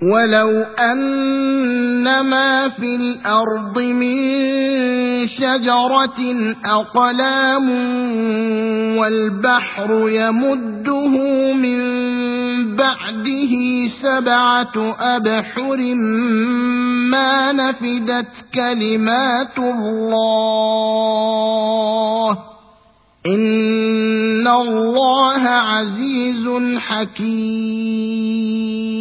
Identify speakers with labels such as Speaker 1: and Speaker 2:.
Speaker 1: ولو أن ما في الأرض من شجرة أقلام والبحر يمده من بعده 7 أبحر ما نفدت كلمات الله إن الله عزيز حكيم.